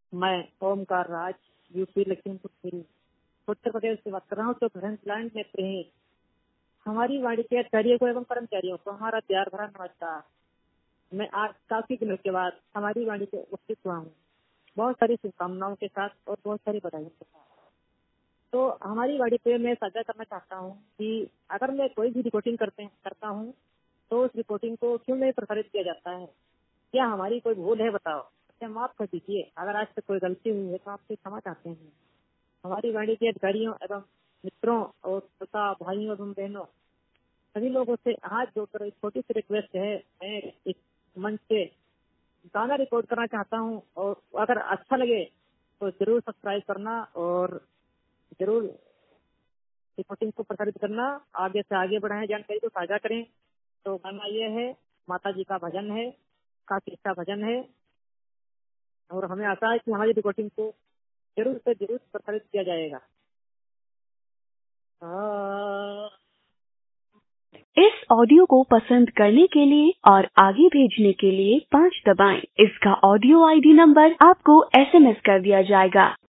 मैं ओमकार राज, यूपी लखीमपुर खीरी, उत्तर प्रदेश से बात कर रहा हूँ। तो फ्रंटलाइन में रहे हमारी वाणी के अधिकारियों को एवं कर्मचारियों को हमारा प्यार भरा नमस्कार। मैं आज काफी दिनों के बाद हमारी वाणी से उपस्थित हुआ हूँ, बहुत सारी शुभकामनाओं के साथ और बहुत सारी बधाइयों के साथ। तो हमारी वाणी पे मैं साझा करना चाहता हूँ कि अगर मैं कोई भी रिपोर्टिंग करता हूँ तो उस रिपोर्टिंग को क्यों नहीं प्रसारित किया जाता है? क्या हमारी कोई भूल है? बताओ। क्या माफ कर दीजिए, अगर आज तक कोई गलती हुई है तो आपसे क्षमा चाहते हैं। हमारी वाणी के अधिकारियों एवं मित्रों और तथा भाइयों एवं बहनों सभी लोगों से हाथ जोड़कर एक छोटी सी रिक्वेस्ट है। मैं इस मंच से गाना रिकॉर्ड करना चाहता हूँ और अगर अच्छा लगे तो जरूर सब्सक्राइब करना और जरूर रिपोर्टिंग को प्रसारित करना। आगे से आगे बढ़ाएं, जानकारी को साझा करें। तो गाना ये है, माता जी का भजन है, काफी अच्छा भजन है और हमें आशा है कि हमारी रिकॉर्डिंग को जरूर से जरूर प्रसारित किया जाएगा। इस ऑडियो को पसंद करने के लिए और आगे भेजने के लिए 5 दबाएं। इसका ऑडियो आईडी नंबर आपको SMS कर दिया जाएगा।